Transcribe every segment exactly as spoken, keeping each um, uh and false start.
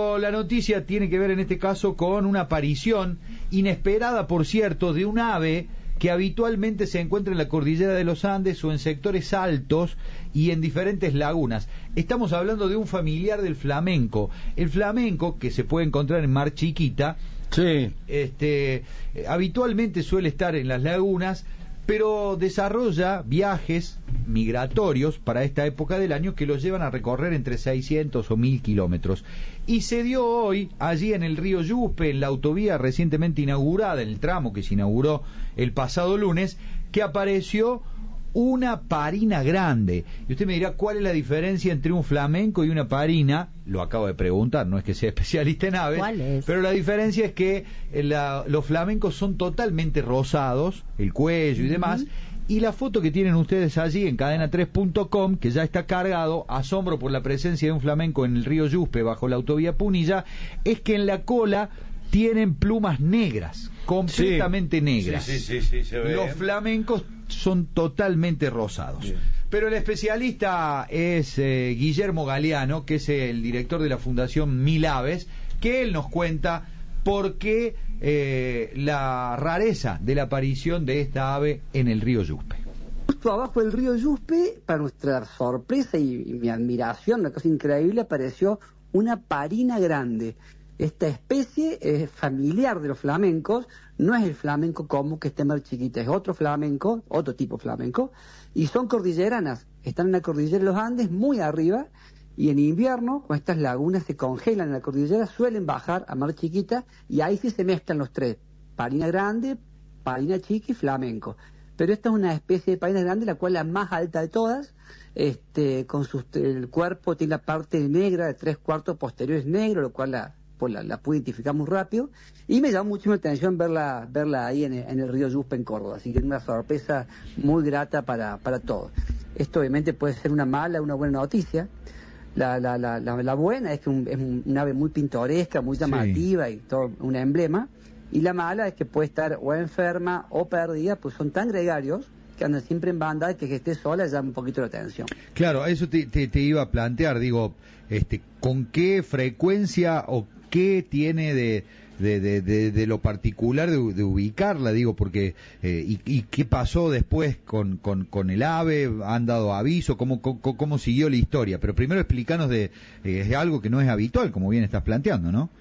La noticia tiene que ver en este caso con una aparición inesperada, por cierto, de un ave que habitualmente se encuentra en la cordillera de los Andes o en sectores altos y en diferentes lagunas. Estamos hablando de un familiar del flamenco. El flamenco, que se puede encontrar en Mar Chiquita, sí. este, habitualmente suele estar en las lagunas, pero desarrolla viajes migratorios para esta época del año que los llevan a recorrer entre seiscientos o mil kilómetros. Y se dio hoy, allí en el río Yuspe, en la autovía recientemente inaugurada, en el tramo que se inauguró el pasado lunes, que apareció una parina grande. Y usted me dirá, ¿cuál es la diferencia entre un flamenco y una parina? Lo acabo de preguntar, no es que sea especialista en aves. ¿Cuál es? Pero la diferencia es que la, los flamencos son totalmente rosados, el cuello y demás. Uh-huh. Y la foto que tienen ustedes allí en cadena tres punto com, que ya está cargado, asombro por la presencia de un flamenco en el río Yuspe bajo la autovía Punilla, es que en la cola tienen plumas negras, completamente sí. negras. Sí, sí, sí, sí, se ve. Los flamencos son totalmente rosados. Bien. Pero el especialista es eh, Guillermo Galeano, que es el director de la Fundación Mil Aves, que él nos cuenta por qué eh, la rareza de la aparición de esta ave en el río Yuspe. Justo abajo del río Yuspe, para nuestra sorpresa y, y mi admiración, una cosa increíble, apareció una parina grande. Esta especie es familiar de los flamencos, no es el flamenco común que está en Mar Chiquita, es otro flamenco, otro tipo de flamenco, y son cordilleranas, están en la cordillera de los Andes, muy arriba, y en invierno, cuando estas lagunas se congelan en la cordillera, suelen bajar a Mar Chiquita, y ahí sí se mezclan los tres, parina grande, parina chica y flamenco. Pero esta es una especie de parina grande, la cual es la más alta de todas, este, con su, el cuerpo tiene la parte negra, de tres cuartos posteriores negro, lo cual la... La, la pude identificar muy rápido y me llamó mucho la atención verla verla ahí en el, en el río Yuspe en Córdoba, así que es una sorpresa muy grata para, para todos. Esto obviamente puede ser una mala o una buena noticia. La, la, la, la, la buena es que un, es un, un ave muy pintoresca, muy llamativa, sí, y todo un emblema, y la mala es que puede estar o enferma o perdida, pues son tan gregarios que andan siempre en banda, que que esté sola llama un poquito la atención. Claro, eso te, te, te iba a plantear, digo, este, ¿con qué frecuencia o qué tiene de, de, de, de, de lo particular de, de ubicarla? Digo, porque, eh, y, y qué pasó después con, con, con el ave, han dado aviso, cómo, cómo, cómo siguió la historia, pero primero explícanos de, eh, es algo que no es habitual, como bien estás planteando, ¿no?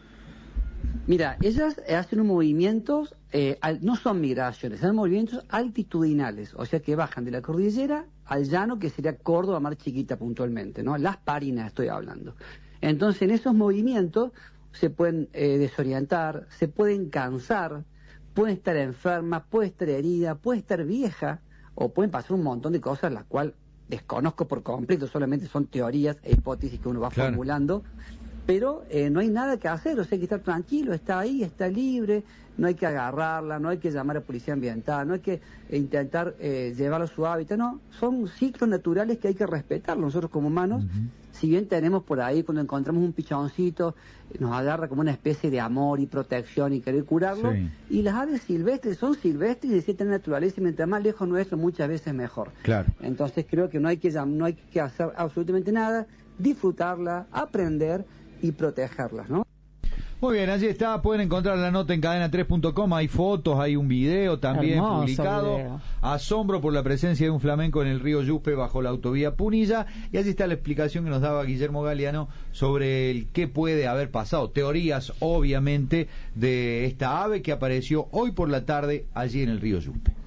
Mira, ellas hacen unos movimientos, eh, al, no son migraciones, son movimientos altitudinales, o sea que bajan de la cordillera al llano, que sería Córdoba, Mar Chiquita puntualmente, ¿no? Las parinas estoy hablando. Entonces, en esos movimientos se pueden eh, desorientar, se pueden cansar, pueden estar enfermas, puede estar herida, puede estar vieja, o pueden pasar un montón de cosas, las cuales desconozco por completo, solamente son teorías e hipótesis que uno va claro. formulando. Pero eh, no hay nada que hacer, o sea, hay que estar tranquilo, está ahí, está libre, no hay que agarrarla, no hay que llamar a policía ambiental, no hay que eh, intentar eh, llevarla a su hábitat, no, son ciclos naturales que hay que respetar nosotros como humanos. Uh-huh. Si bien tenemos por ahí, cuando encontramos un pichoncito, nos agarra como una especie de amor y protección y querer curarlo, sí. Y las aves silvestres son silvestres y de cierta naturaleza, y mientras más lejos nuestro, muchas veces mejor. Claro. Entonces creo que no hay que, no hay que hacer absolutamente nada, disfrutarla, aprender y protegerlas, ¿no? Muy bien, allí está, pueden encontrar la nota en cadena tres punto com, hay fotos, hay un video también hermoso publicado, video. Asombro por la presencia de un flamenco en el río Yuspe bajo la autovía Punilla, y allí está la explicación que nos daba Guillermo Galeano sobre el qué puede haber pasado, teorías obviamente de esta ave que apareció hoy por la tarde allí en el río Yuspe.